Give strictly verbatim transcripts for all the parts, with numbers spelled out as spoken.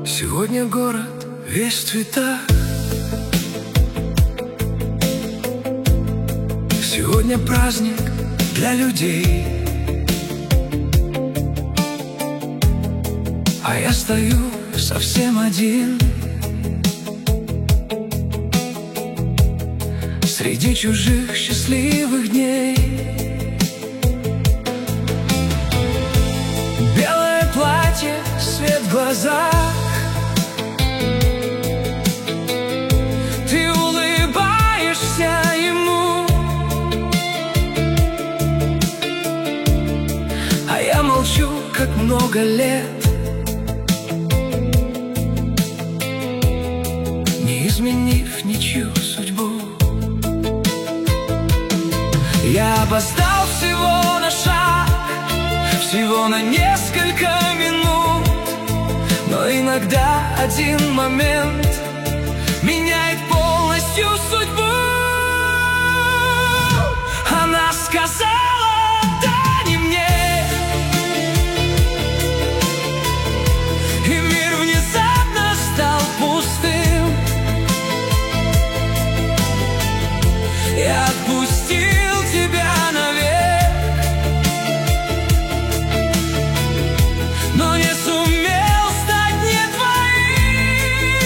Сегодня город весь в цветах. Сегодня праздник для людей, а я стою совсем один среди чужих счастливых дней. Белое платье, свет в глазах, ты улыбаешься ему, а я молчу, как много лет, не изменив ничью судьбу. Я опоздал всего на шаг, всего на несколько минут, но иногда один момент меняет полностью судьбу. Она сказала «да» не мне, и мир внезапно стал пустым. Я отпустил тебя навек, но не сумел стать не твоим.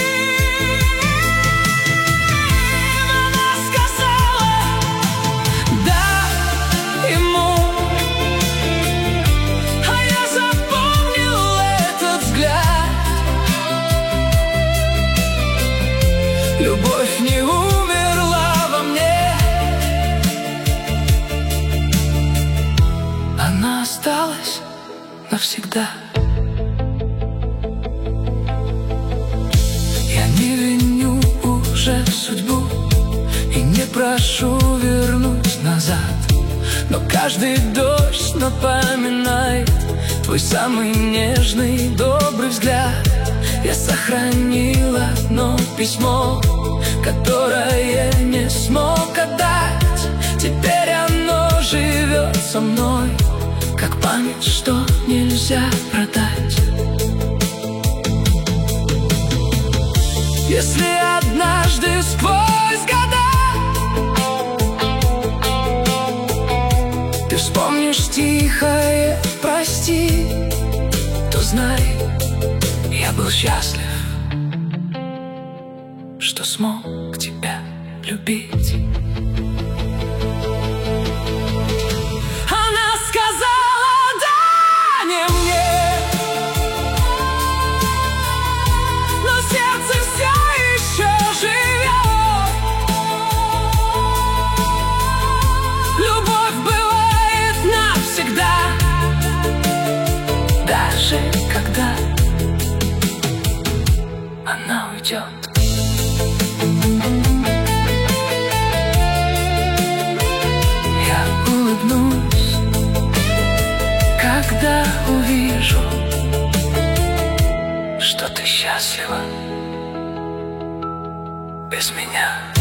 Она сказала «да» ему, а я запомнил этот взгляд. Любовь не умерла во мне, она осталась навсегда. Я не виню уже судьбу и не прошу вернуть назад, но каждый дождь напоминает твой самый нежный, добрый взгляд. Я сохранил одно письмо, которое не смог отдать. Теперь оно живет со мной, как память, что нельзя продать. Если однажды сквозь года ты вспомнишь тихое «прости», то знай, я был счастлив, что смог тебя любить. Она сказала «да» не мне, но сердце все еще живет. Любовь бывает навсегда, даже когда она уйдет. Я улыбнусь, когда увижу, что ты счастлива без меня.